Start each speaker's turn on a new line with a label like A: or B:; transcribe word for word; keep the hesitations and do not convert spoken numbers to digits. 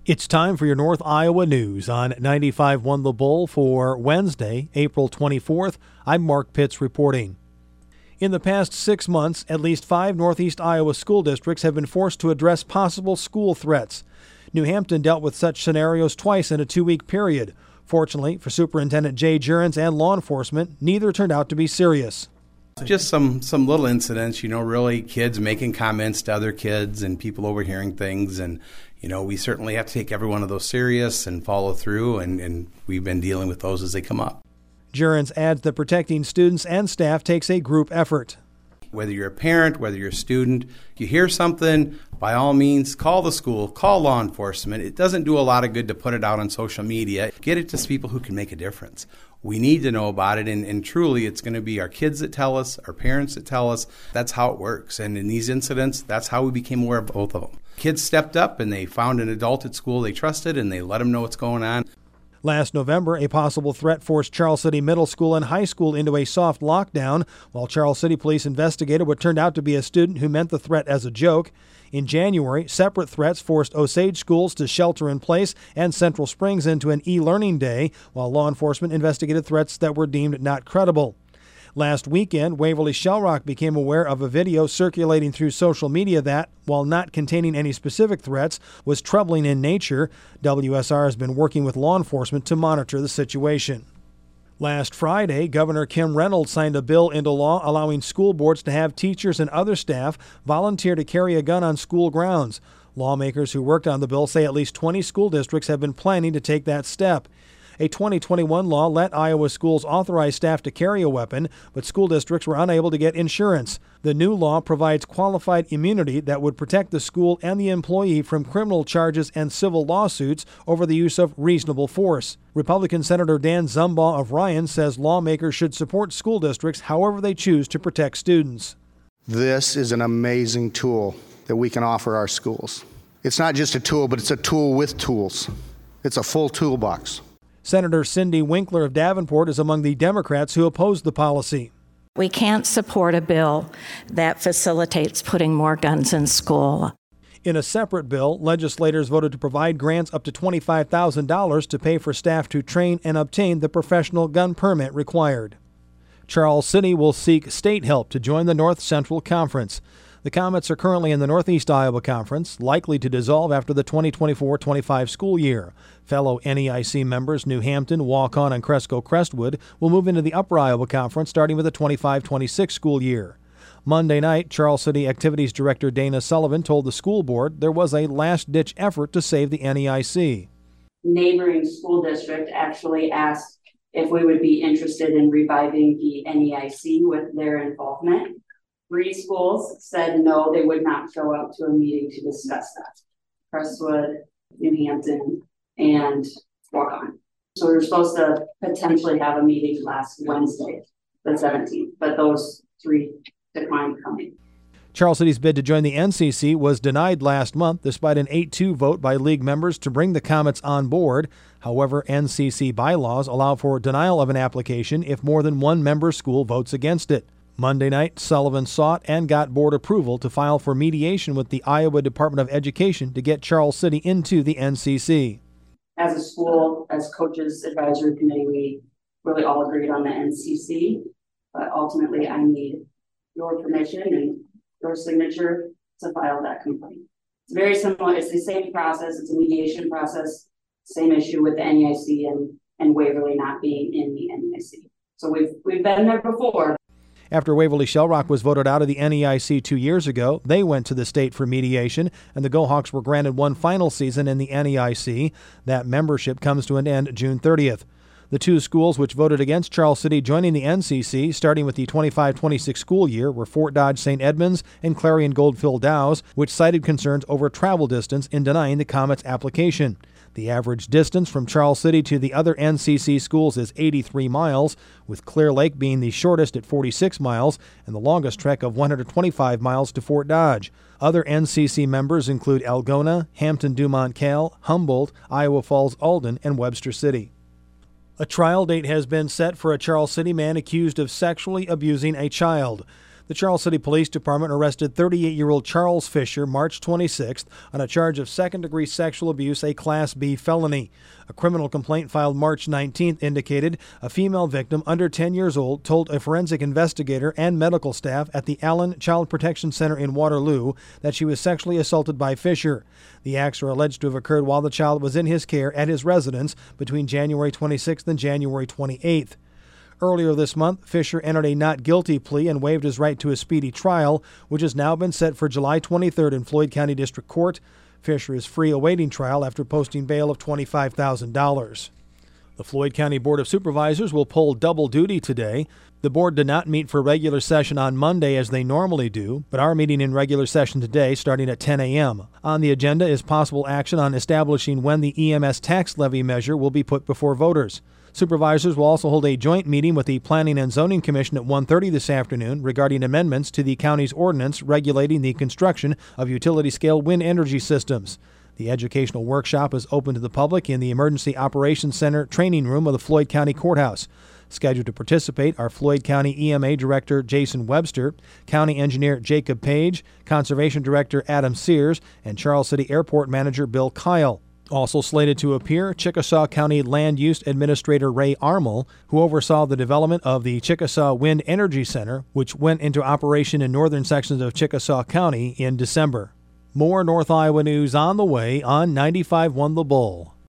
A: It's time for your North Iowa news on ninety-five point one The Bull for Wednesday, April twenty-fourth. I'm Mark Pitts reporting. In the past six months, at least five Northeast Iowa school districts have been forced to address possible school threats. New Hampton dealt with such scenarios twice in a two-week period. Fortunately for Superintendent Jay Jurens and law enforcement, neither turned out to be serious.
B: Just some, some little incidents, you know, really kids making comments to other kids and people overhearing things. And, you know, we certainly have to take every one of those serious and follow through, and, and we've been dealing with those as they come up.
A: Jurens adds that protecting students and staff takes a group effort.
B: Whether you're a parent, whether you're a student, you hear something, by all means, call the school, call law enforcement. It doesn't do a lot of good to put it out on social media. Get it to people who can make a difference. We need to know about it, and, and truly it's going to be our kids that tell us, our parents that tell us. That's how it works. And in these incidents, that's how we became aware of both of them. Kids stepped up and they found an adult at school they trusted, and they let them know what's going on.
A: Last November, a possible threat forced Charles City Middle School and High School into a soft lockdown, while Charles City police investigated what turned out to be a student who meant the threat as a joke. In January, separate threats forced Osage schools to shelter in place and Central Springs into an e-learning day, while law enforcement investigated threats that were deemed not credible. Last weekend, Waverly Shellrock became aware of a video circulating through social media that, while not containing any specific threats, was troubling in nature. W S R has been working with law enforcement to monitor the situation. Last Friday, Governor Kim Reynolds signed a bill into law allowing school boards to have teachers and other staff volunteer to carry a gun on school grounds. Lawmakers who worked on the bill say at least twenty school districts have been planning to take that step. A twenty twenty-one law let Iowa schools authorize staff to carry a weapon, but school districts were unable to get insurance. The new law provides qualified immunity that would protect the school and the employee from criminal charges and civil lawsuits over the use of reasonable force. Republican Senator Dan Zumbaugh of Ryan says lawmakers should support school districts however they choose to protect students.
C: This is an amazing tool that we can offer our schools. It's not just a tool, but it's a tool with tools. It's a full toolbox.
A: Senator Cindy Winkler of Davenport is among the Democrats who opposed the policy.
D: We can't support a bill that facilitates putting more guns in school.
A: In a separate bill, legislators voted to provide grants up to twenty-five thousand dollars to pay for staff to train and obtain the professional gun permit required. Charles City will seek state help to join the North Central Conference. The Comets are currently in the Northeast Iowa Conference, likely to dissolve after the twenty twenty-four twenty-five school year. Fellow N E I C members New Hampton, Waukon, and Cresco-Crestwood will move into the Upper Iowa Conference starting with the twenty-five twenty-six school year. Monday night, Charles City Activities Director Dana Sullivan told the school board there was a last-ditch effort to save the N E I C.
E: Neighboring school district actually asked if we would be interested in reviving the N E I C with their involvement. Three schools said no, they would not show up to a meeting to discuss that. Crestwood, New Hampton, and Waukon. So we were supposed to potentially have a meeting last Wednesday, the seventeenth, but those three declined coming.
A: Charles City's bid to join the N C C was denied last month despite an eight two vote by league members to bring the Comets on board. However, N C C bylaws allow for denial of an application if more than one member school votes against it. Monday night, Sullivan sought and got board approval to file for mediation with the Iowa Department of Education to get Charles City into the N C C.
E: As a school, as coaches advisory committee, we really all agreed on the N C C, but ultimately I need your permission and your signature to file that complaint. It's very similar. It's the same process. It's a mediation process. Same issue with the N E I C and, and Waverly not being in the N E I C. So we've we've been there before.
A: After Waverly Shellrock was voted out of the N E I C two years ago, they went to the state for mediation, and the GoHawks were granted one final season in the N E I C. That membership comes to an end June thirtieth. The two schools which voted against Charles City joining the N C C, starting with the twenty-five twenty-six school year, were Fort Dodge Saint Edmunds and Clarion Goldfield Dows, which cited concerns over travel distance in denying the Comets' application. The average distance from Charles City to the other N C C schools is eighty-three miles, with Clear Lake being the shortest at forty-six miles and the longest trek of one hundred twenty-five miles to Fort Dodge. Other N C C members include Algona, Hampton-Dumont-Cal, Humboldt, Iowa Falls, Alden, and Webster City. A trial date has been set for a Charles City man accused of sexually abusing a child. The Charles City Police Department arrested thirty-eight-year-old Charles Fisher March twenty-sixth on a charge of second-degree sexual abuse, a Class B felony. A criminal complaint filed March nineteenth indicated a female victim under ten years old told a forensic investigator and medical staff at the Allen Child Protection Center in Waterloo that she was sexually assaulted by Fisher. The acts are alleged to have occurred while the child was in his care at his residence between January twenty-sixth and January twenty-eighth. Earlier this month, Fisher entered a not guilty plea and waived his right to a speedy trial, which has now been set for July twenty-third in Floyd County District Court. Fisher is free awaiting trial after posting bail of twenty-five thousand dollars. The Floyd County Board of Supervisors will pull double duty today. The board did not meet for regular session on Monday as they normally do, but are meeting in regular session today starting at ten a.m. On the agenda is possible action on establishing when the E M S tax levy measure will be put before voters. Supervisors will also hold a joint meeting with the Planning and Zoning Commission at one thirty this afternoon regarding amendments to the county's ordinance regulating the construction of utility-scale wind energy systems. The educational workshop is open to the public in the Emergency Operations Center training room of the Floyd County Courthouse. Scheduled to participate are Floyd County E M A Director Jason Webster, County Engineer Jacob Page, Conservation Director Adam Sears, and Charles City Airport Manager Bill Kyle. Also slated to appear, Chickasaw County Land Use Administrator Ray Armel, who oversaw the development of the Chickasaw Wind Energy Center, which went into operation in northern sections of Chickasaw County in December. More North Iowa news on the way on ninety-five point one The Bull.